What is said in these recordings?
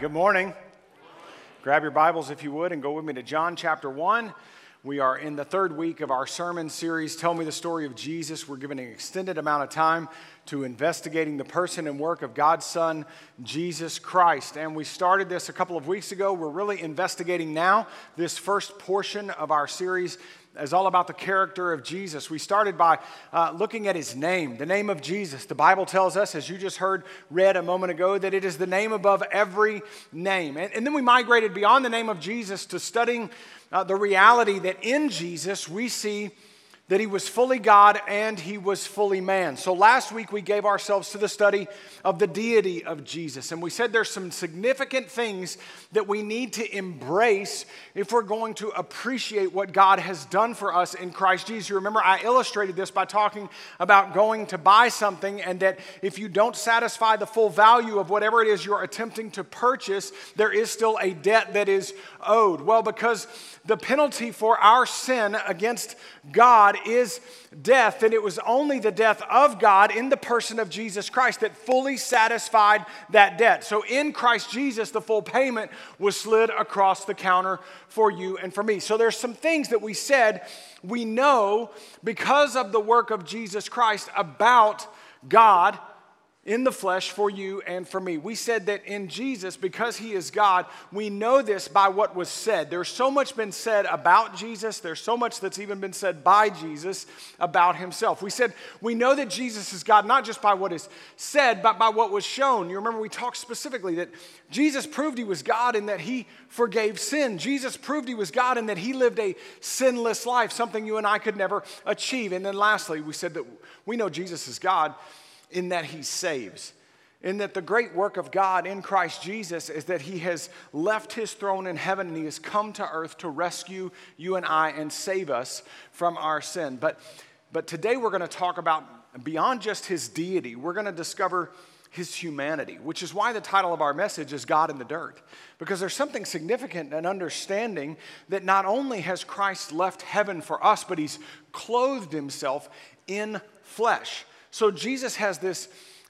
Good morning. Grab your Bibles if you would and go with me to John chapter 1. We are in the third week of our sermon series, Tell Me the Story of Jesus. We're giving an extended amount of time to investigating the person and work of God's Son, Jesus Christ. And we started this a couple of weeks ago. We're really investigating now. This first portion of our series is all about the character of Jesus. We started by looking at his name, the name of Jesus. The Bible tells us, as you just read a moment ago, that it is the name above every name. And then we migrated beyond the name of Jesus to studying the reality that in Jesus we see that he was fully God and he was fully man. So last week we gave ourselves to the study of the deity of Jesus. And we said there's some significant things that we need to embrace if we're going to appreciate what God has done for us in Christ Jesus. You remember I illustrated this by talking about going to buy something, and that if you don't satisfy the full value of whatever it is you're attempting to purchase, there is still a debt that is owed. Well, because the penalty for our sin against God is death, and it was only the death of God in the person of Jesus Christ that fully satisfied that debt. So in Christ Jesus, the full payment was slid across the counter for you and for me. So there's some things that we said we know because of the work of Jesus Christ about God in the flesh for you and for me. We said that in Jesus, because he is God, we know this by what was said. There's so much been said about Jesus. There's so much that's even been said by Jesus about himself. We said we know that Jesus is God not just by what is said, but by what was shown. You remember we talked specifically that Jesus proved he was God in that he forgave sin. Jesus proved he was God in that he lived a sinless life, something you and I could never achieve. And then lastly, we said that we know Jesus is God in that he saves, in that the great work of God in Christ Jesus is that he has left his throne in heaven and he has come to earth to rescue you and I and save us from our sin. But today we're going to talk about beyond just his deity. We're going to discover his humanity, which is why the title of our message is God in the Dirt, because there's something significant in understanding that not only has Christ left heaven for us, but he's clothed himself in flesh. So Jesus has this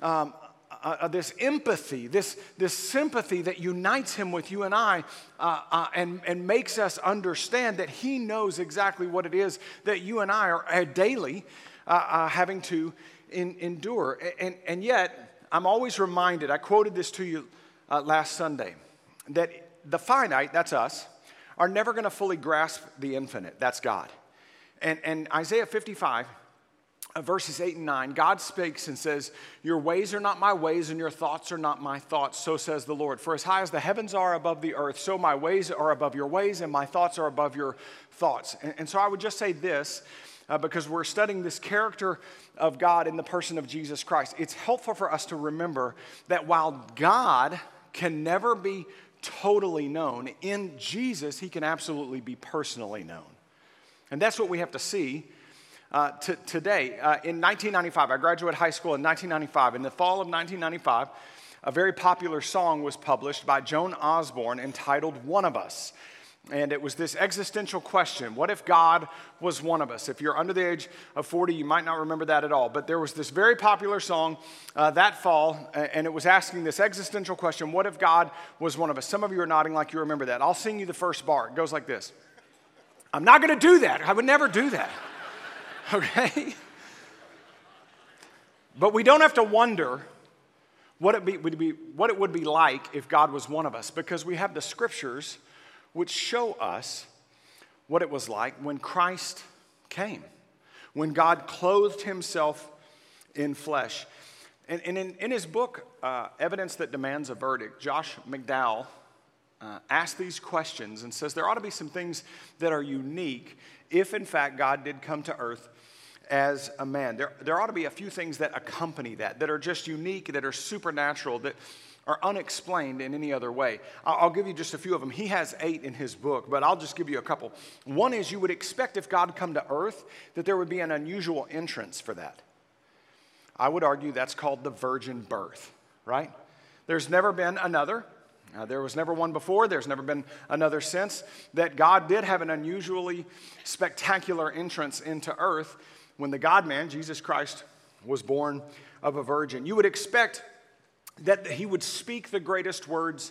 empathy, this sympathy that unites him with you and I, and makes us understand that he knows exactly what it is that you and I are daily having to endure. And yet, I'm always reminded, I quoted this to you last Sunday, that the finite, that's us, are never going to fully grasp the infinite, that's God. And Isaiah 55, verses 8 and 9, God speaks and says, "Your ways are not my ways, and your thoughts are not my thoughts, so says the Lord. For as high as the heavens are above the earth, so my ways are above your ways, and my thoughts are above your thoughts." And so I would just say this, because we're studying this character of God in the person of Jesus Christ. It's helpful for us to remember that while God can never be totally known, in Jesus, he can absolutely be personally known. And that's what we have to see today. In 1995, I graduated high school in 1995. In the fall of 1995, a very popular song was published by Joan Osborne entitled "One of Us." And it was this existential question: what if God was one of us? If you're under the age of 40, you might not remember that at all. But there was this very popular song that fall, and it was asking this existential question: what if God was one of us? Some of you are nodding like you remember that. I'll sing you the first bar. It goes like this. I'm not going to do that. I would never do that. Okay? But we don't have to wonder what it would be like if God was one of us, because we have the scriptures which show us what it was like when Christ came, when God clothed himself in flesh. And in his book, Evidence That Demands a Verdict, Josh McDowell asks these questions and says there ought to be some things that are unique if, in fact, God did come to earth as a man. There ought to be a few things that accompany that are just unique, that are supernatural, that are unexplained in any other way. I'll give you just a few of them. He has 8 in his book, but I'll just give you a couple. One is, you would expect if God come to earth that there would be an unusual entrance for that. I would argue that's called the virgin birth, right? There's never been another. There was never one before. There's never been another since. That God did have an unusually spectacular entrance into earth when the God-man, Jesus Christ, was born of a virgin. You would expect that he would speak the greatest words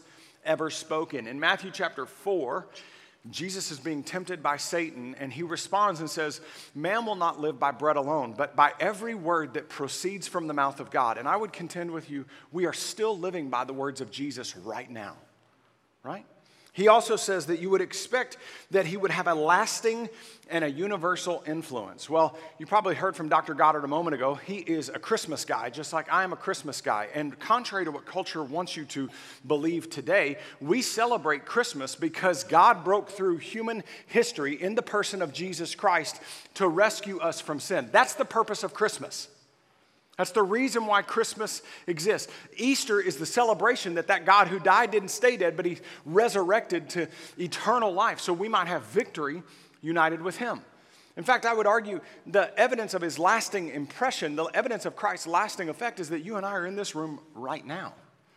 ever spoken. In Matthew chapter 4, Jesus is being tempted by Satan, and he responds and says, man will not live by bread alone, but by every word that proceeds from the mouth of God. And I would contend with you, we are still living by the words of Jesus right now, right? He also says that you would expect that he would have a lasting and a universal influence. Well, you probably heard from Dr. Goddard a moment ago. He is a Christmas guy, just like I am a Christmas guy. And contrary to what culture wants you to believe today, we celebrate Christmas because God broke through human history in the person of Jesus Christ to rescue us from sin. That's the purpose of Christmas. That's the reason why Christmas exists. Easter is the celebration that God who died didn't stay dead, but he resurrected to eternal life, so we might have victory united with him. In fact, I would argue the evidence of his lasting impression, the evidence of Christ's lasting effect is that you and I are in this room right now.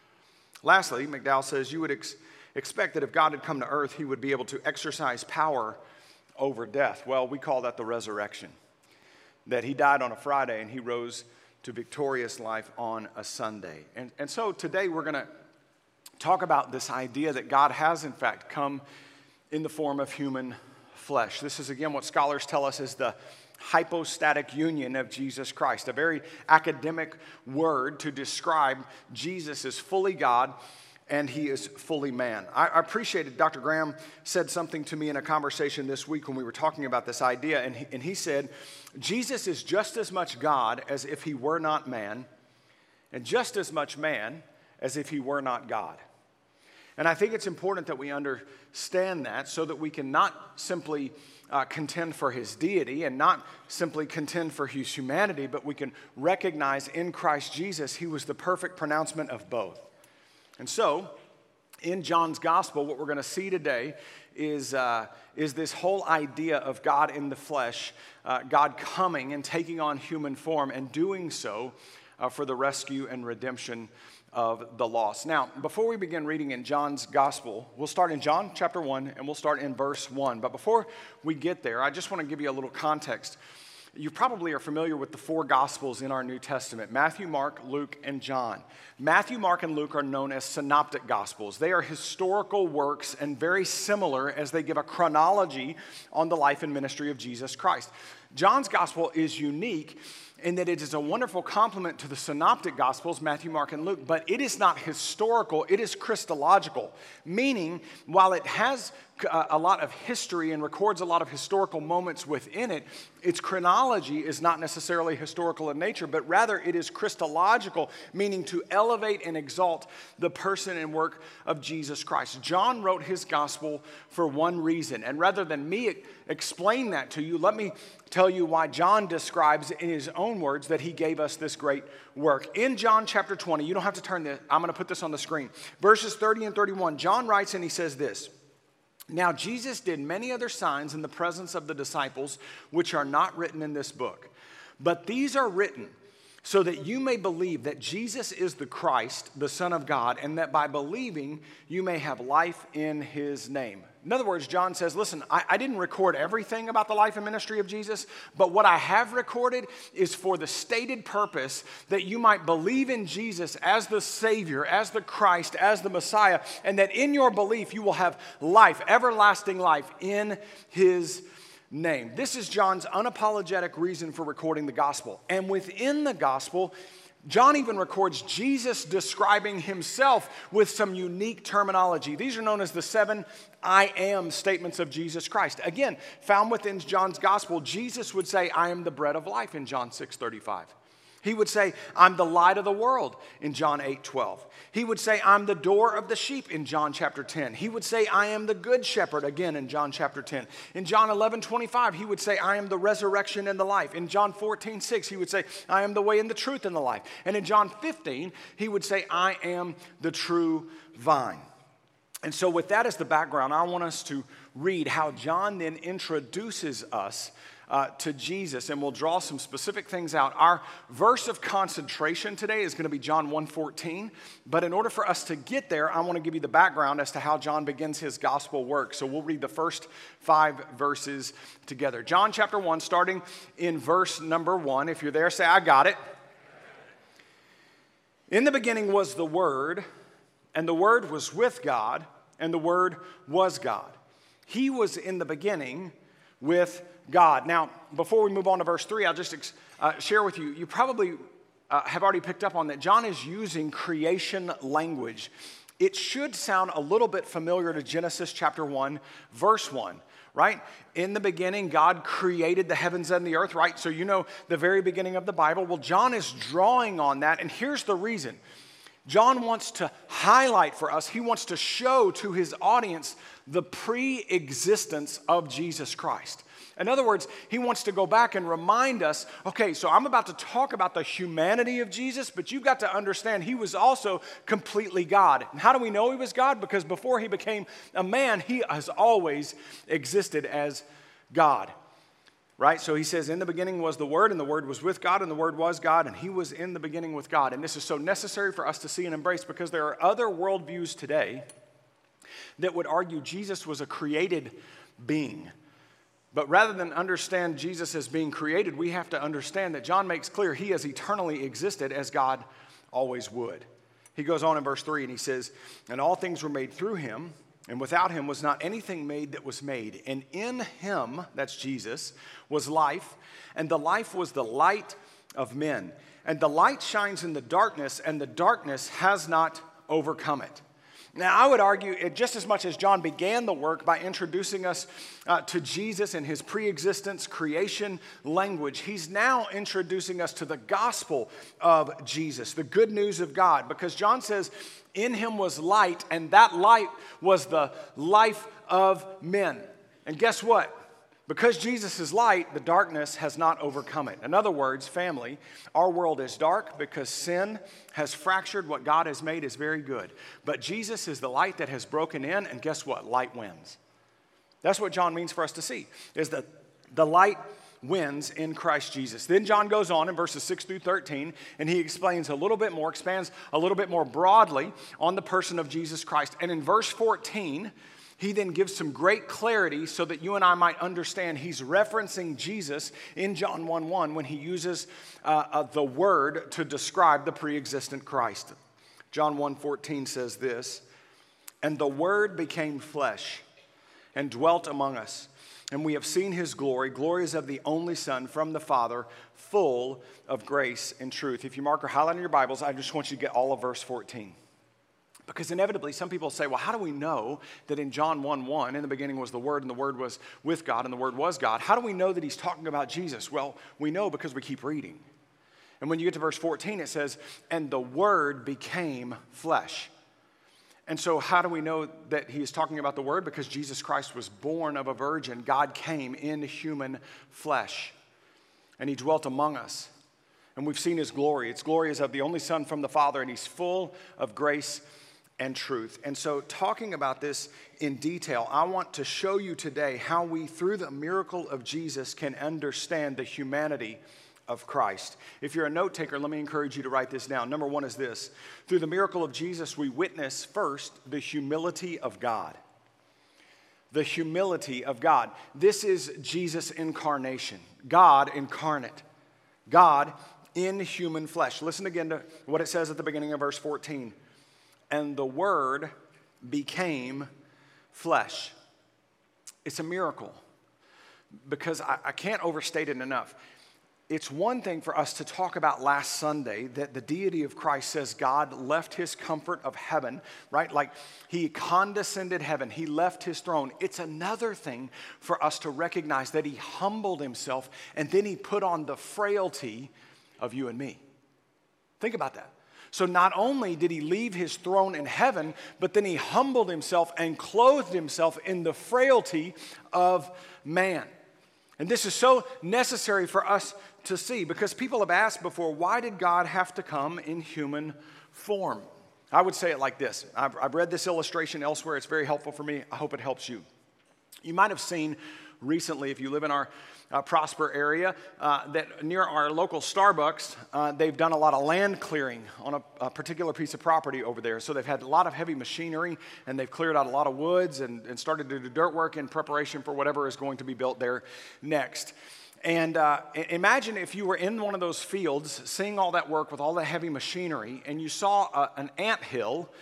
Lastly, McDowell says you would expect that if God had come to earth, he would be able to exercise power over death. Well, we call that the resurrection. That he died on a Friday and he rose to victorious life on a Sunday. And so today we're going to talk about this idea that God has in fact come in the form of human flesh. This is again what scholars tell us is the hypostatic union of Jesus Christ, a very academic word to describe Jesus as fully God and he is fully man. I appreciated Dr. Graham said something to me in a conversation this week when we were talking about this idea, and he said, Jesus is just as much God as if he were not man, and just as much man as if he were not God. And I think it's important that we understand that so that we can not simply contend for his deity and not simply contend for his humanity, but we can recognize in Christ Jesus he was the perfect pronouncement of both. And so, in John's gospel, what we're going to see today is this whole idea of God in the flesh, God coming and taking on human form and doing so for the rescue and redemption of the lost. Now, before we begin reading in John's gospel, we'll start in John chapter 1 and we'll start in verse 1. But before we get there, I just want to give you a little context. You probably are familiar with the four Gospels in our New Testament, Matthew, Mark, Luke, and John. Matthew, Mark, and Luke are known as synoptic Gospels. They are historical works and very similar as they give a chronology on the life and ministry of Jesus Christ. John's Gospel is unique in that it is a wonderful complement to the synoptic Gospels, Matthew, Mark, and Luke, but it is not historical, it is Christological, meaning while it has a lot of history and records a lot of historical moments within it, its chronology is not necessarily historical in nature, but rather it is Christological, meaning to elevate and exalt the person and work of Jesus Christ. John wrote his gospel for one reason, and rather than me explain that to you, let me tell you why John describes in his own words that he gave us this great work. In John chapter 20, you don't have to turn this, I'm going to put this on the screen. Verses 30 and 31, John writes and he says this, "Now Jesus did many other signs in the presence of the disciples, which are not written in this book. But these are written so that you may believe that Jesus is the Christ, the Son of God, and that by believing you may have life in his name." In other words, John says, listen, I didn't record everything about the life and ministry of Jesus, but what I have recorded is for the stated purpose that you might believe in Jesus as the Savior, as the Christ, as the Messiah, and that in your belief you will have life, everlasting life in his name. This is John's unapologetic reason for recording the gospel. And within the gospel, John even records Jesus describing himself with some unique terminology. These are known as the 7 I am statements of Jesus Christ. Again, found within John's gospel, Jesus would say, I am the bread of life in John 6:35. He would say, I'm the light of the world in John 8:12. He would say, I'm the door of the sheep in John chapter 10. He would say, I am the good shepherd again in John chapter 10. In John 11:25, he would say, I am the resurrection and the life. In John 14:6, he would say, I am the way and the truth and the life. And in John 15, he would say, I am the true vine. And so with that as the background, I want us to read how John then introduces us to Jesus, and we'll draw some specific things out. Our verse of concentration today is going to be John 1:14, but in order for us to get there, I want to give you the background as to how John begins his gospel work. So we'll read the first 5 verses together. John chapter 1, starting in verse number 1. If you're there, say, I got it. In the beginning was the Word, and the Word was with God, and the Word was God. He was in the beginning with God. Now, before we move on to verse 3, I'll just share with you, you probably have already picked up on that John is using creation language. It should sound a little bit familiar to Genesis chapter 1, verse 1, right? In the beginning, God created the heavens and the earth, right? So you know the very beginning of the Bible. Well, John is drawing on that, and here's the reason. John wants to highlight for us, he wants to show to his audience the pre-existence of Jesus Christ. In other words, he wants to go back and remind us, okay, so I'm about to talk about the humanity of Jesus, but you've got to understand he was also completely God. And how do we know he was God? Because before he became a man, he has always existed as God. Right? So he says, in the beginning was the Word, and the Word was with God, and the Word was God, and he was in the beginning with God. And this is so necessary for us to see and embrace because there are other worldviews today that would argue Jesus was a created being. But rather than understand Jesus as being created, we have to understand that John makes clear he has eternally existed as God always would. He goes on in verse 3 and he says, and all things were made through him, and without him was not anything made that was made. And in him, that's Jesus, was life, and the life was the light of men. And the light shines in the darkness, and the darkness has not overcome it. Now, I would argue, just as much as John began the work by introducing us to Jesus and his pre-existence creation language, he's now introducing us to the gospel of Jesus, the good news of God, because John says, in him was light, and that light was the life of men. And guess what? Because Jesus is light, the darkness has not overcome it. In other words, family, our world is dark because sin has fractured what God has made is very good. But Jesus is the light that has broken in, and guess what? Light wins. That's what John means for us to see, is that the light wins in Christ Jesus. Then John goes on in verses 6 through 13, and he explains a little bit more, expands a little bit more broadly on the person of Jesus Christ. And in verse 14, he then gives some great clarity so that you and I might understand he's referencing Jesus in John 1:1 when he uses the word to describe the pre-existent Christ. John 1:14 says this, and the Word became flesh and dwelt among us, and we have seen his glory. Glory is of the only Son from the Father, full of grace and truth. If you mark or highlight in your Bibles, I just want you to get all of verse 14. Because inevitably, some people say, well, how do we know that in John 1:1, in the beginning was the Word, and the Word was with God, and the Word was God? How do we know that he's talking about Jesus? Well, we know because we keep reading. And when you get to verse 14, it says, and the Word became flesh. And so how do we know that he is talking about the Word? Because Jesus Christ was born of a virgin. God came in human flesh, and he dwelt among us. And we've seen his glory. Its glory is of the only Son from the Father, and he's full of grace and truth. And so talking about this in detail, I want to show you today how we, through the miracle of Jesus, can understand the humanity of Christ. If you're a note taker, let me encourage you to write this down. Number one is this. Through the miracle of Jesus, we witness first the humility of God. The humility of God. This is Jesus' incarnation. God incarnate. God in human flesh. Listen again to what it says at the beginning of verse 14. And the Word became flesh. It's a miracle because I can't overstate it enough. It's one thing for us to talk about last Sunday that the deity of Christ says God left his comfort of heaven, right? Like he condescended heaven. He left his throne. It's another thing for us to recognize that he humbled himself and then he put on the frailty of you and me. Think about that. So not only did he leave his throne in heaven, but then he humbled himself and clothed himself in the frailty of man. And this is so necessary for us to see because people have asked before, why did God have to come in human form? I would say it like this. I've read this illustration elsewhere. It's very helpful for me. I hope it helps you. You might have seen recently, if you live in our Prosper area, that near our local Starbucks, they've done a lot of land clearing on a particular piece of property over there. So they've had a lot of heavy machinery, and they've cleared out a lot of woods and started to do dirt work in preparation for whatever is going to be built there next. And imagine if you were in one of those fields, seeing all that work with all that heavy machinery, and you saw an anthill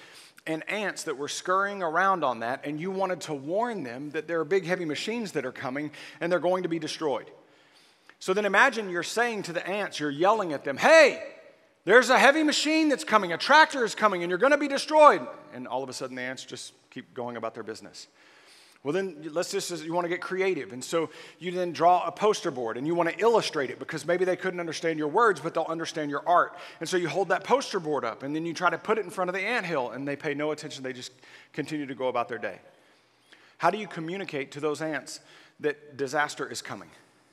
and ants that were scurrying around on that, and you wanted to warn them that there are big, heavy machines that are coming and they're going to be destroyed. So then imagine you're saying to the ants, you're yelling at them, hey, there's a heavy machine that's coming, a tractor is coming, and you're going to be destroyed. And all of a sudden the ants just keep going about their business. Well, then you want to get creative. And so you then draw a poster board and you want to illustrate it because maybe they couldn't understand your words, but they'll understand your art. And so you hold that poster board up and then you try to put it in front of the anthill and they pay no attention. They just continue to go about their day. How do you communicate to those ants that disaster is coming?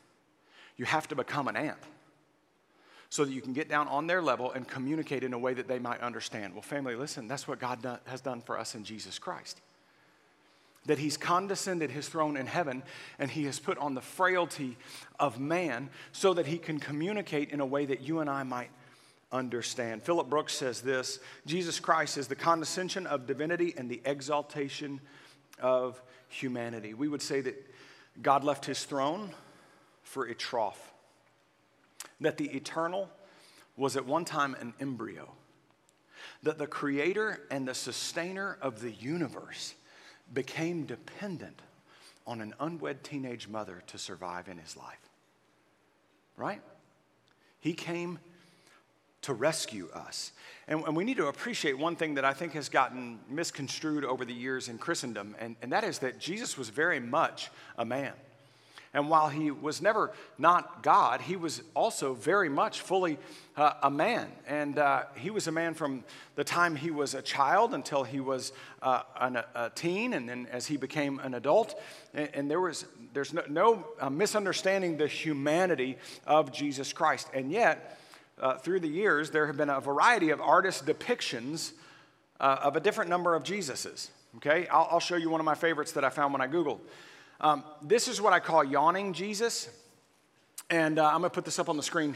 You have to become an ant so that you can get down on their level and communicate in a way that they might understand. Well, family, listen, that's what God has done for us in Jesus Christ. That he's condescended his throne in heaven and he has put on the frailty of man so that he can communicate in a way that you and I might understand. Philip Brooks says this: Jesus Christ is the condescension of divinity and the exaltation of humanity. We would say that God left his throne for a trough. That the eternal was at one time an embryo. That the creator and the sustainer of the universe became dependent on an unwed teenage mother to survive in his life. Right? He came to rescue us. And we need to appreciate one thing that I think has gotten misconstrued over the years in Christendom, and that is that Jesus was very much a man. And while he was never not God, he was also very much fully a man. And he was a man from the time he was a child until he was a teen, and then as he became an adult. And there's no misunderstanding the humanity of Jesus Christ. And yet, through the years, there have been a variety of artist depictions of a different number of Jesuses. Okay, I'll show you one of my favorites that I found when I Googled. This is what I call yawning Jesus, and I'm going to put this up on the screen.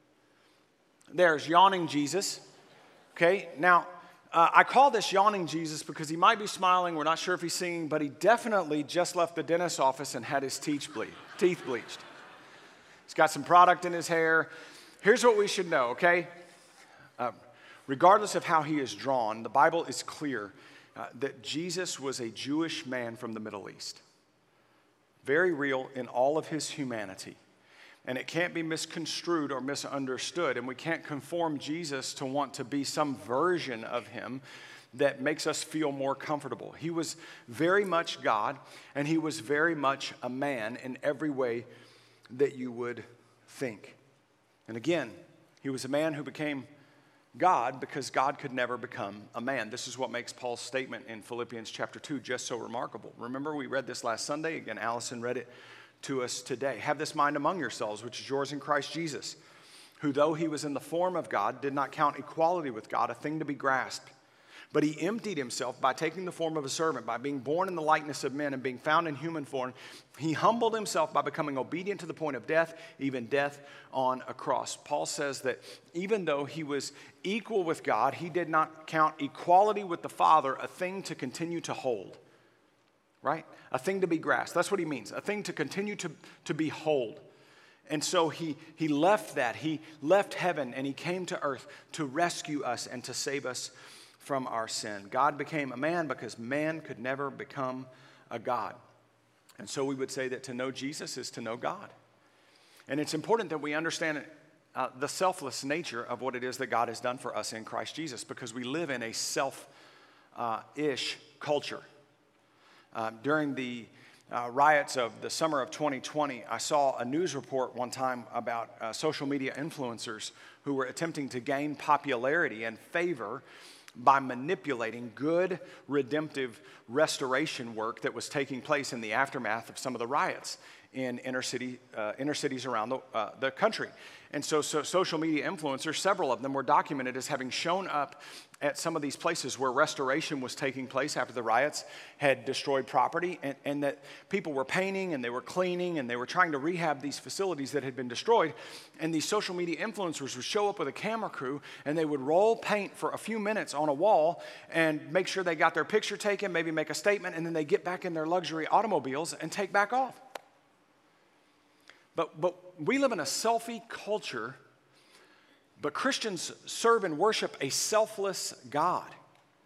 There's yawning Jesus. Okay, now I call this yawning Jesus because he might be smiling. We're not sure if he's singing, but he definitely just left the dentist's office and had his teeth bleached. He's got some product in his hair. Here's what we should know, okay? Regardless of how he is drawn, the Bible is clear that Jesus was a Jewish man from the Middle East. Very real in all of his humanity. And it can't be misconstrued or misunderstood. And we can't conform Jesus to want to be some version of him that makes us feel more comfortable. He was very much God, and he was very much a man in every way that you would think. And again, he was a man who became God because God could never become a man. This is what makes Paul's statement in Philippians chapter 2 just so remarkable. Remember, we read this last Sunday. Again, Allison read it to us today. Have this mind among yourselves, which is yours in Christ Jesus, who though he was in the form of God, did not count equality with God a thing to be grasped. But he emptied himself by taking the form of a servant, by being born in the likeness of men and being found in human form. He humbled himself by becoming obedient to the point of death, even death on a cross. Paul says that even though he was equal with God, he did not count equality with the Father a thing to continue to hold. Right? A thing to be grasped. That's what he means. A thing to continue to behold. And so he left that. He left heaven and he came to earth to rescue us and to save us from our sin. God became a man because man could never become a God. And so we would say that to know Jesus is to know God. And it's important that we understand the selfless nature of what it is that God has done for us in Christ Jesus, because we live in a self-ish culture. During the riots of the summer of 2020, I saw a news report one time about social media influencers who were attempting to gain popularity and favor by manipulating good, redemptive restoration work that was taking place in the aftermath of some of the riots in inner cities around the country. And so social media influencers, several of them were documented as having shown up at some of these places where restoration was taking place after the riots had destroyed property, and that people were painting and they were cleaning and they were trying to rehab these facilities that had been destroyed. And these social media influencers would show up with a camera crew and they would roll paint for a few minutes on a wall and make sure they got their picture taken, maybe make a statement, and then they get back in their luxury automobiles and take back off. But we live in a selfie culture, but Christians serve and worship a selfless God.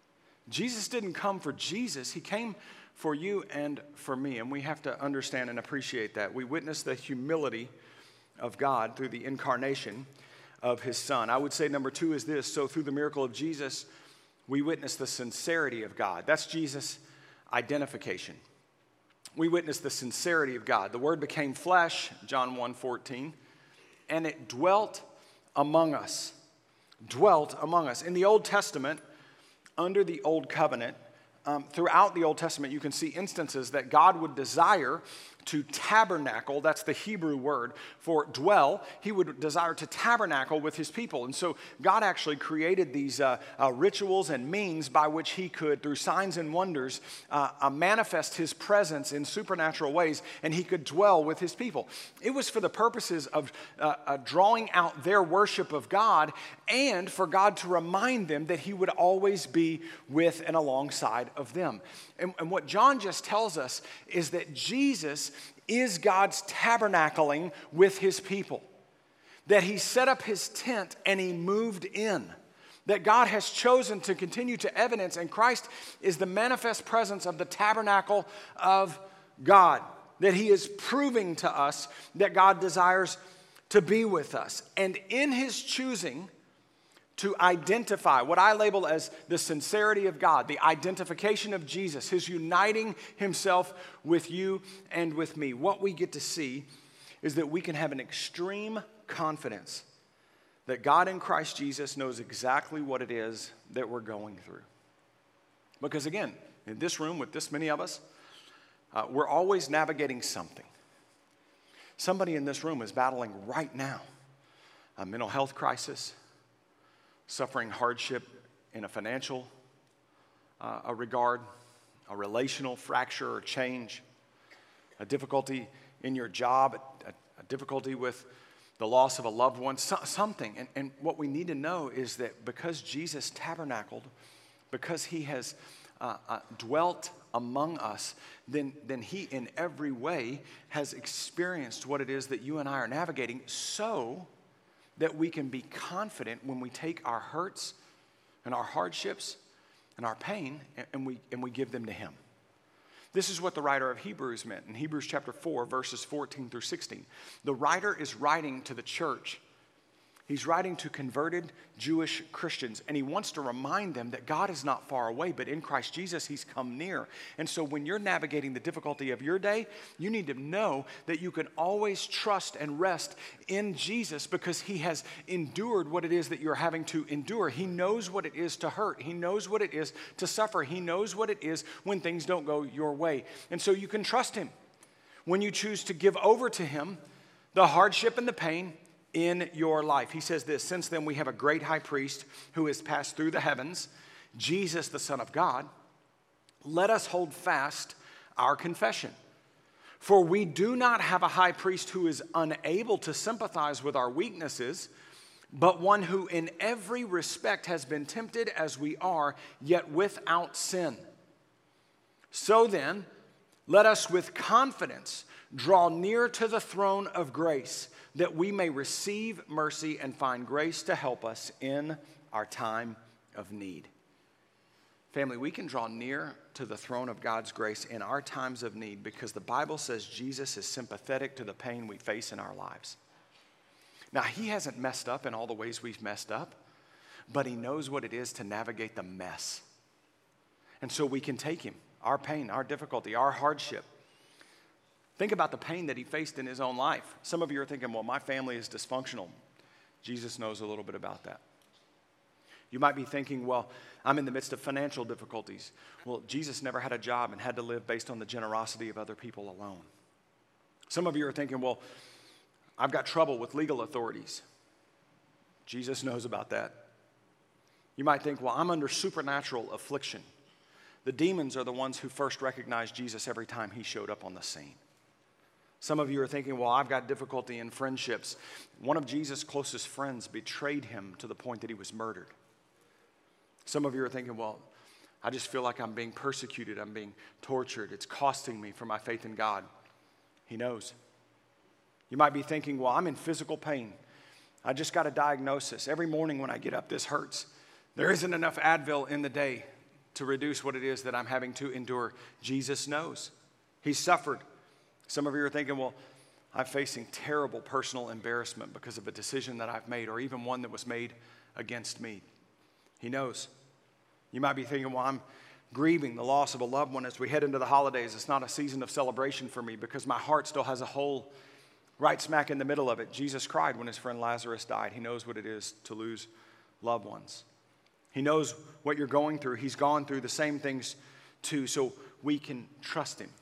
Jesus didn't come for Jesus. He came for you and for me, and we have to understand and appreciate that. We witness the humility of God through the incarnation of his Son. I would say number two is this. So through the miracle of Jesus, we witness the sincerity of God. That's Jesus' identification. We witness the sincerity of God. The Word became flesh, John 1:14, and it dwelt among us. Dwelt among us. In the Old Testament, under the Old Covenant, throughout the Old Testament, you can see instances that God would desire to tabernacle. That's the Hebrew word for dwell. He would desire to tabernacle with his people. And so God actually created these rituals and means by which he could, through signs and wonders, manifest his presence in supernatural ways, and he could dwell with his people. It was for the purposes of drawing out their worship of God and for God to remind them that he would always be with and alongside of them. And what John just tells us is that Jesus is God's tabernacling with his people. That he set up his tent and he moved in. That God has chosen to continue to evidence, and Christ is the manifest presence of the tabernacle of God. That he is proving to us that God desires to be with us. And in his choosing to identify what I label as the sincerity of God, the identification of Jesus, his uniting himself with you and with me, what we get to see is that we can have an extreme confidence that God in Christ Jesus knows exactly what it is that we're going through. Because again, in this room with this many of us, we're always navigating something. Somebody in this room is battling right now a mental health crisis, suffering hardship in a financial regard, a relational fracture or change, a difficulty in your job, a difficulty with the loss of a loved one, something. And what we need to know is that because Jesus tabernacled, because he has dwelt among us, then he in every way has experienced what it is that you and I are navigating, so that we can be confident when we take our hurts and our hardships and our pain and we give them to him. This is what the writer of Hebrews meant in Hebrews chapter 4, verses 14 through 16. The writer is writing to the church. He's writing to converted Jewish Christians, and he wants to remind them that God is not far away, but in Christ Jesus, he's come near. And so when you're navigating the difficulty of your day, you need to know that you can always trust and rest in Jesus because he has endured what it is that you're having to endure. He knows what it is to hurt. He knows what it is to suffer. He knows what it is when things don't go your way. And so you can trust him when you choose to give over to him the hardship and the pain in your life. He says this, since then we have a great high priest who has passed through the heavens, Jesus, the Son of God. Let us hold fast our confession. For we do not have a high priest who is unable to sympathize with our weaknesses, but one who in every respect has been tempted as we are, yet without sin. So then, let us with confidence draw near to the throne of grace, that we may receive mercy and find grace to help us in our time of need. Family, we can draw near to the throne of God's grace in our times of need because the Bible says Jesus is sympathetic to the pain we face in our lives. Now, he hasn't messed up in all the ways we've messed up, but he knows what it is to navigate the mess. And so we can take him, our pain, our difficulty, our hardship. Think about the pain that he faced in his own life. Some of you are thinking, well, my family is dysfunctional. Jesus knows a little bit about that. You might be thinking, well, I'm in the midst of financial difficulties. Well, Jesus never had a job and had to live based on the generosity of other people alone. Some of you are thinking, well, I've got trouble with legal authorities. Jesus knows about that. You might think, well, I'm under supernatural affliction. The demons are the ones who first recognized Jesus every time he showed up on the scene. Some of you are thinking, well, I've got difficulty in friendships. One of Jesus' closest friends betrayed him to the point that he was murdered. Some of you are thinking, well, I just feel like I'm being persecuted. I'm being tortured. It's costing me for my faith in God. He knows. You might be thinking, well, I'm in physical pain. I just got a diagnosis. Every morning when I get up, this hurts. There isn't enough Advil in the day. to reduce what it is that I'm having to endure. Jesus knows. He's suffered. Some of you are thinking, well, I'm facing terrible personal embarrassment because of a decision that I've made, or even one that was made against me. He knows. You might be thinking, well, I'm grieving the loss of a loved one as we head into the holidays. It's not a season of celebration for me because my heart still has a hole right smack in the middle of it. Jesus cried when his friend Lazarus died. He knows what it is to lose loved ones. He knows what you're going through. He's gone through the same things too, so we can trust him.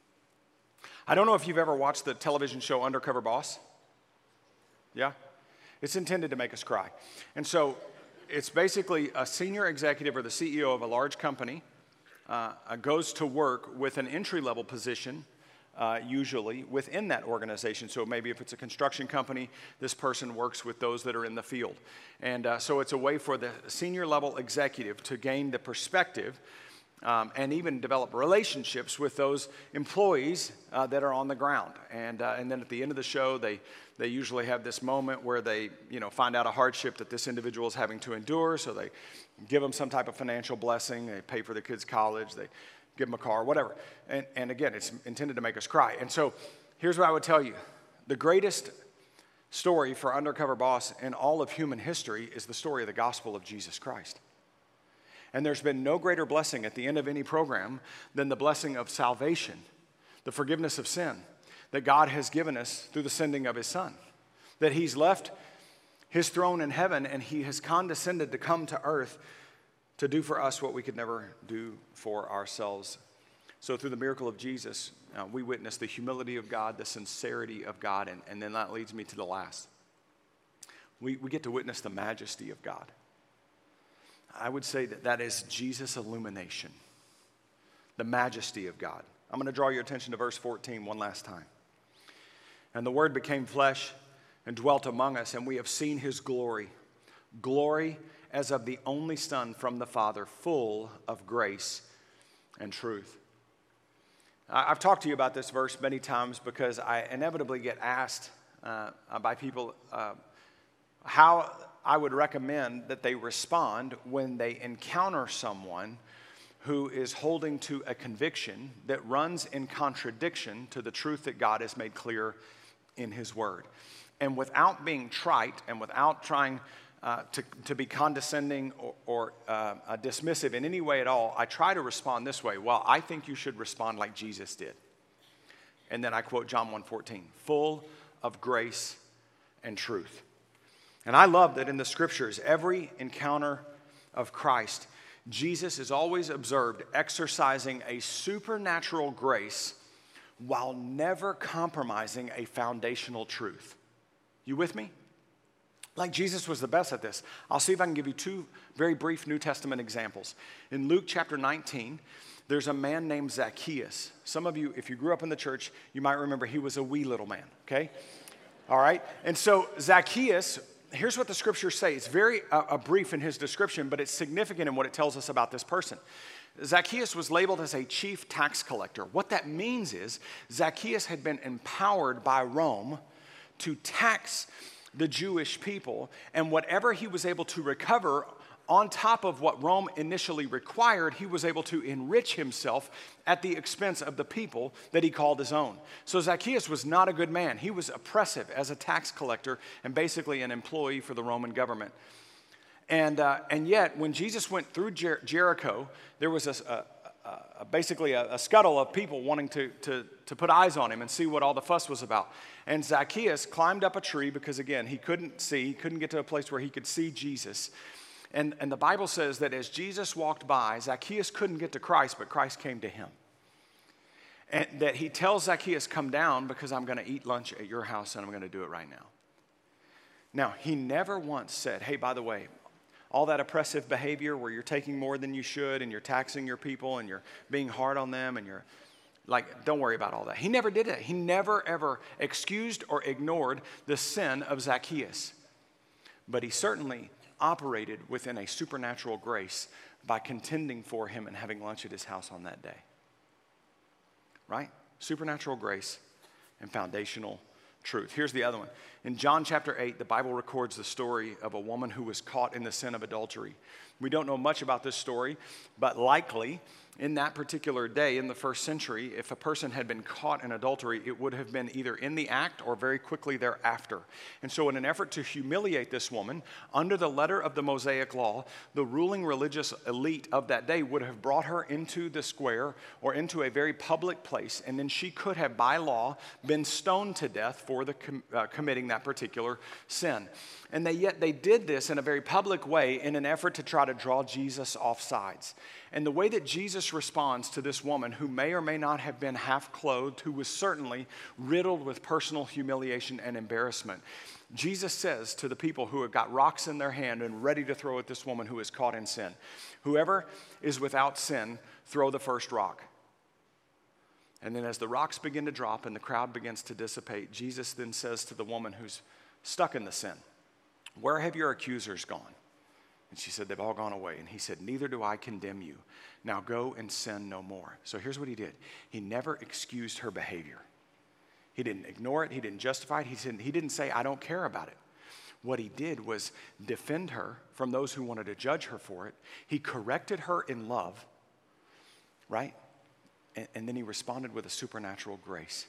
I don't know if you've ever watched the television show Undercover Boss. Yeah? It's intended to make us cry. And so it's basically a senior executive or the CEO of a large company goes to work with an entry-level position, usually within that organization. So maybe if it's a construction company, this person works with those that are in the field. And so it's a way for the senior-level executive to gain the perspective and even develop relationships with those employees that are on the ground. And then at the end of the show, they usually have this moment where they, find out a hardship that this individual is having to endure. So they give them some type of financial blessing. They pay for the kids' college. They give them a car, whatever. And again, it's intended to make us cry. And so here's what I would tell you. The greatest story for Undercover Boss in all of human history is the story of the gospel of Jesus Christ. And there's been no greater blessing at the end of any program than the blessing of salvation, the forgiveness of sin that God has given us through the sending of his Son. That he's left his throne in heaven and he has condescended to come to earth to do for us what we could never do for ourselves. So through the miracle of Jesus, we witness the humility of God, the sincerity of God, and then that leads me to the last. We get to witness the majesty of God. I would say that is Jesus' illumination, the majesty of God. I'm going to draw your attention to verse 14 one last time. And the Word became flesh and dwelt among us, and we have seen his glory, glory as of the only Son from the Father, full of grace and truth. I've talked to you about this verse many times because I inevitably get asked by people how I would recommend that they respond when they encounter someone who is holding to a conviction that runs in contradiction to the truth that God has made clear in his word. And without being trite and without trying to be condescending or dismissive in any way at all, I try to respond this way. Well, I think you should respond like Jesus did. And then I quote John 1:14, full of grace and truth. And I love that in the scriptures, every encounter of Christ, Jesus is always observed exercising a supernatural grace while never compromising a foundational truth. You with me? Like Jesus was the best at this. I'll see if I can give you two very brief New Testament examples. In Luke chapter 19, there's a man named Zacchaeus. Some of you, if you grew up in the church, you might remember he was a wee little man, okay? All right? And so Zacchaeus, here's what the scriptures say. It's very brief in his description, but it's significant in what it tells us about this person. Zacchaeus was labeled as a chief tax collector. What that means is Zacchaeus had been empowered by Rome to tax the Jewish people, and whatever he was able to recover on top of what Rome initially required, he was able to enrich himself at the expense of the people that he called his own. So Zacchaeus was not a good man. He was oppressive as a tax collector and basically an employee for the Roman government. And yet, when Jesus went through Jericho, there was basically a scuttle of people wanting to put eyes on him and see what all the fuss was about. And Zacchaeus climbed up a tree because, again, he couldn't get to a place where he could see Jesus. And the Bible says that as Jesus walked by, Zacchaeus couldn't get to Christ, but Christ came to him. And that he tells Zacchaeus, come down because I'm going to eat lunch at your house and I'm going to do it right now. Now, he never once said, hey, by the way, all that oppressive behavior where you're taking more than you should and you're taxing your people and you're being hard on them and you're like, don't worry about all that. He never did it. He never, ever excused or ignored the sin of Zacchaeus. But he certainly operated within a supernatural grace by contending for him and having lunch at his house on that day. Right? Supernatural grace and foundational truth. Here's the other one. In John chapter 8, the Bible records the story of a woman who was caught in the sin of adultery. We don't know much about this story, but likely in that particular day in the first century, if a person had been caught in adultery, it would have been either in the act or very quickly thereafter. And so in an effort to humiliate this woman, under the letter of the Mosaic law, the ruling religious elite of that day would have brought her into the square or into a very public place, and then she could have, by law, been stoned to death for committing that particular sin. And yet they did this in a very public way in an effort to try to draw Jesus off sides. And the way that Jesus responds to this woman who may or may not have been half clothed, who was certainly riddled with personal humiliation and embarrassment, Jesus says to the people who have got rocks in their hand and ready to throw at this woman who is caught in sin, "Whoever is without sin, throw the first rock." And then as the rocks begin to drop and the crowd begins to dissipate, Jesus then says to the woman who's stuck in the sin, "Where have your accusers gone?" And she said, "They've all gone away." And he said, "Neither do I condemn you. Now go and sin no more." So here's what he did. He never excused her behavior. He didn't ignore it. He didn't justify it. He didn't say, "I don't care about it." What he did was defend her from those who wanted to judge her for it. He corrected her in love, right? And then he responded with a supernatural grace.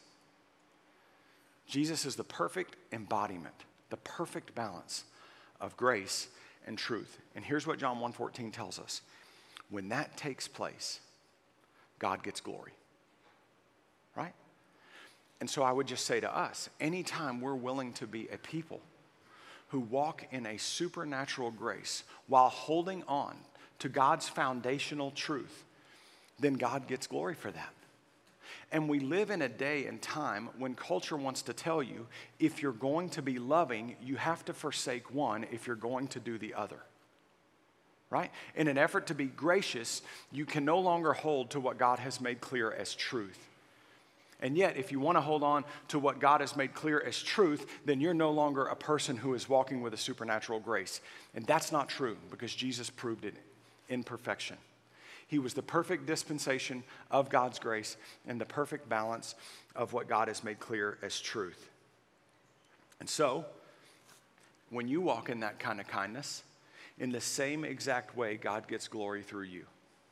Jesus is the perfect embodiment, the perfect balance of grace and truth. And here's what John 1:14 tells us. When that takes place, God gets glory, right? And so I would just say to us, anytime we're willing to be a people who walk in a supernatural grace while holding on to God's foundational truth, then God gets glory for that. And we live in a day and time when culture wants to tell you, if you're going to be loving, you have to forsake one if you're going to do the other, right? In an effort to be gracious, you can no longer hold to what God has made clear as truth. And yet, if you want to hold on to what God has made clear as truth, then you're no longer a person who is walking with a supernatural grace. And that's not true, because Jesus proved it in perfection. He was the perfect dispensation of God's grace and the perfect balance of what God has made clear as truth. And so, when you walk in that kind of kindness, in the same exact way, God gets glory through you.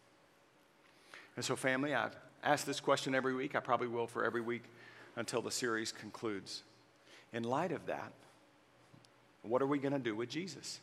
And so, family, I've asked this question every week. I probably will for every week until the series concludes. In light of that, what are we going to do with Jesus?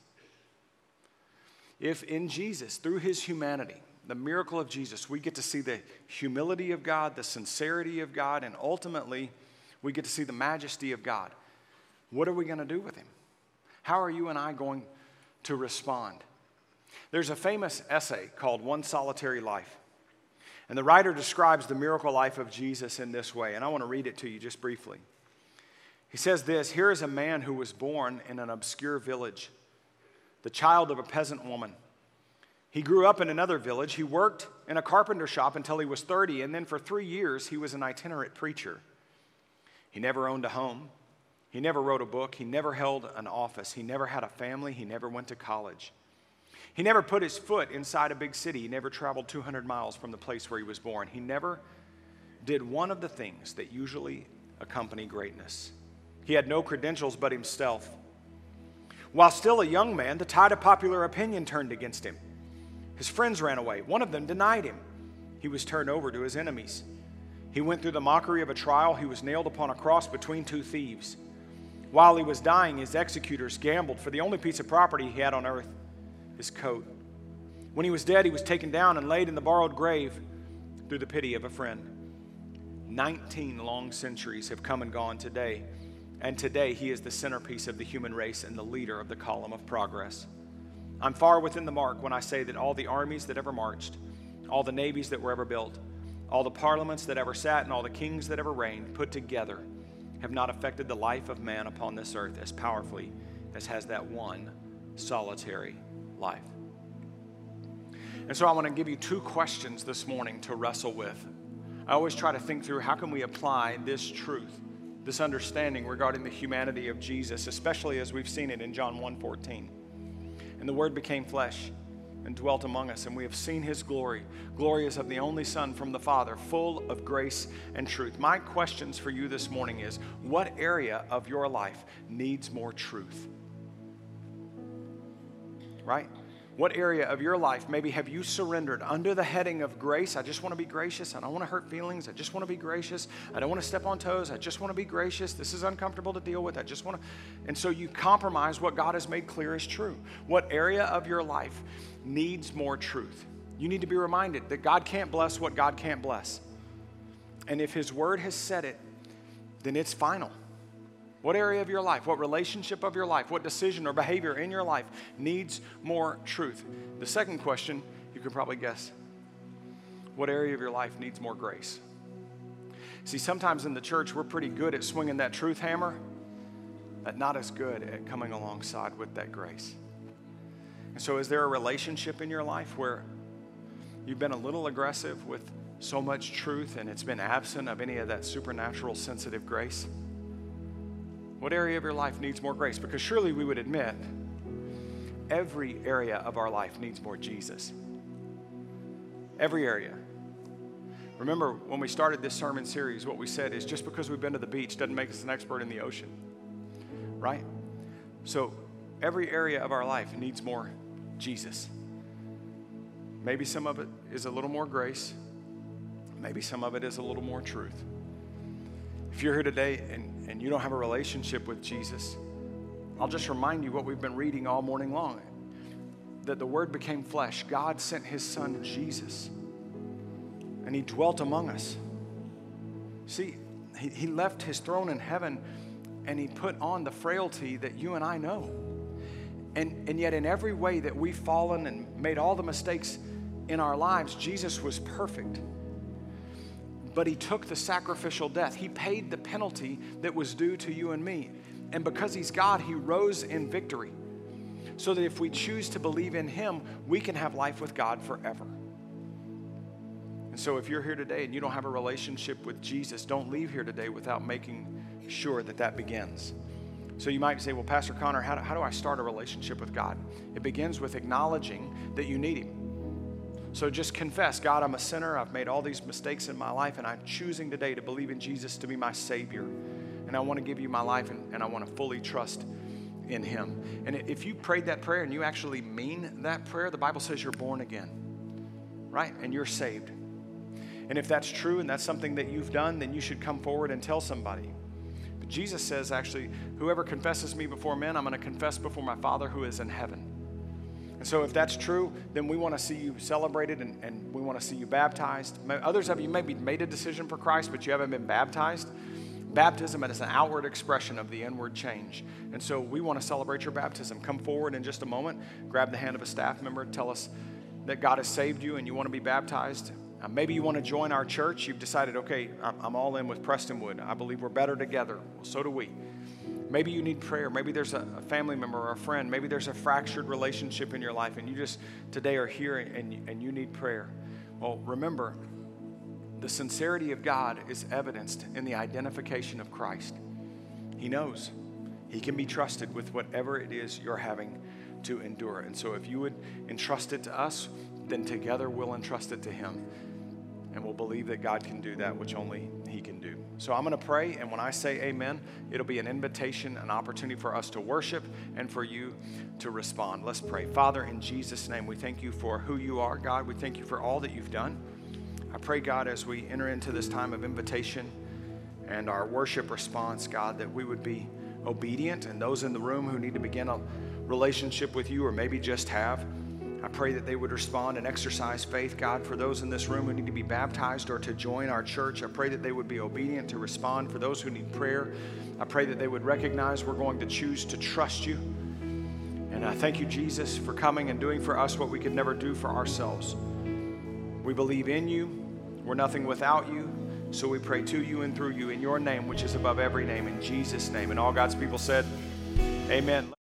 If in Jesus, through his humanity, the miracle of Jesus, we get to see the humility of God, the sincerity of God, and ultimately, we get to see the majesty of God. What are we going to do with him? How are you and I going to respond? There's a famous essay called One Solitary Life. And the writer describes the miracle life of Jesus in this way, and I want to read it to you just briefly. He says this: "Here is a man who was born in an obscure village, the child of a peasant woman. He grew up in another village. He worked in a carpenter shop until he was 30, and then for 3 years he was an itinerant preacher. He never owned a home. He never wrote a book. He never held an office. He never had a family. He never went to college. He never put his foot inside a big city. He never traveled 200 miles from the place where he was born. He never did one of the things that usually accompany greatness. He had no credentials but himself. While still a young man, the tide of popular opinion turned against him. His friends ran away. One of them denied him. He was turned over to his enemies. He went through the mockery of a trial. He was nailed upon a cross between two thieves. While he was dying, his executors gambled for the only piece of property he had on earth, his coat. When he was dead, he was taken down and laid in the borrowed grave through the pity of a friend. 19 long centuries have come and gone today, and today he is the centerpiece of the human race and the leader of the column of progress. I'm far within the mark when I say that all the armies that ever marched, all the navies that were ever built, all the parliaments that ever sat, and all the kings that ever reigned, put together, have not affected the life of man upon this earth as powerfully as has that one solitary life. And so I want to give you 2 questions this morning to wrestle with. I always try to think through, how can we apply this truth, this understanding regarding the humanity of Jesus, especially as we've seen it in John 1:14. And the Word became flesh and dwelt among us, and we have seen his glory. Glory is of the only Son from the Father, full of grace and truth. My questions for you this morning is, what area of your life needs more truth? Right? What area of your life maybe have you surrendered under the heading of grace? I just want to be gracious. I don't want to hurt feelings. I just want to be gracious. I don't want to step on toes. I just want to be gracious. This is uncomfortable to deal with. I just want to. And so you compromise what God has made clear is true. What area of your life needs more truth? You need to be reminded that God can't bless what God can't bless. And if his word has said it, then it's final. What area of your life, what relationship of your life, what decision or behavior in your life needs more truth? The second question, you can probably guess. What area of your life needs more grace? See, sometimes in the church, we're pretty good at swinging that truth hammer, but not as good at coming alongside with that grace. And so is there a relationship in your life where you've been a little aggressive with so much truth and it's been absent of any of that supernatural sensitive grace? What area of your life needs more grace? Because surely we would admit every area of our life needs more Jesus. Every area. Remember, when we started this sermon series, what we said is just because we've been to the beach doesn't make us an expert in the ocean, right? So every area of our life needs more Jesus. Maybe some of it is a little more grace. Maybe some of it is a little more truth. If you're here today and you don't have a relationship with Jesus, I'll just remind you what we've been reading all morning long, that the Word became flesh. God sent his Son, Jesus, and he dwelt among us. See, he left his throne in heaven, and he put on the frailty that you and I know. And yet in every way that we've fallen and made all the mistakes in our lives, Jesus was perfect. But he took the sacrificial death. He paid the penalty that was due to you and me. And because he's God, he rose in victory. So that if we choose to believe in him, we can have life with God forever. And so if you're here today and you don't have a relationship with Jesus, don't leave here today without making sure that that begins. So you might say, well, Pastor Connor, how do I start a relationship with God? It begins with acknowledging that you need him. So just confess, God, I'm a sinner. I've made all these mistakes in my life, and I'm choosing today to believe in Jesus to be my Savior. And I want to give you my life, and I want to fully trust in him. And if you prayed that prayer and you actually mean that prayer, the Bible says you're born again, right? And you're saved. And if that's true and that's something that you've done, then you should come forward and tell somebody. But Jesus says, actually, whoever confesses me before men, I'm going to confess before my Father who is in heaven. And so if that's true, then we want to see you celebrated and we want to see you baptized. Others of you maybe made a decision for Christ, but you haven't been baptized. Baptism is an outward expression of the inward change. And so we want to celebrate your baptism. Come forward in just a moment. Grab the hand of a staff member. Tell us that God has saved you and you want to be baptized. Maybe you want to join our church. You've decided, okay, I'm all in with Prestonwood. I believe we're better together. Well, so do we. Maybe you need prayer. Maybe there's a family member or a friend. Maybe there's a fractured relationship in your life and you just today are here and you need prayer. Well, remember, the sincerity of God is evidenced in the identification of Christ. He knows. He can be trusted with whatever it is you're having to endure. And so if you would entrust it to us, then together we'll entrust it to him. And we'll believe that God can do that which only he can do. So I'm going to pray, and when I say amen, it'll be an invitation, an opportunity for us to worship and for you to respond. Let's pray. Father, in Jesus' name, we thank you for who you are, God. We thank you for all that you've done. I pray, God, as we enter into this time of invitation and our worship response, God, that we would be obedient, and those in the room who need to begin a relationship with you or maybe just have, I pray that they would respond and exercise faith. God, for those in this room who need to be baptized or to join our church, I pray that they would be obedient to respond. For those who need prayer, I pray that they would recognize we're going to choose to trust you. And I thank you, Jesus, for coming and doing for us what we could never do for ourselves. We believe in you. We're nothing without you. So we pray to you and through you in your name, which is above every name, in Jesus' name. And all God's people said, amen.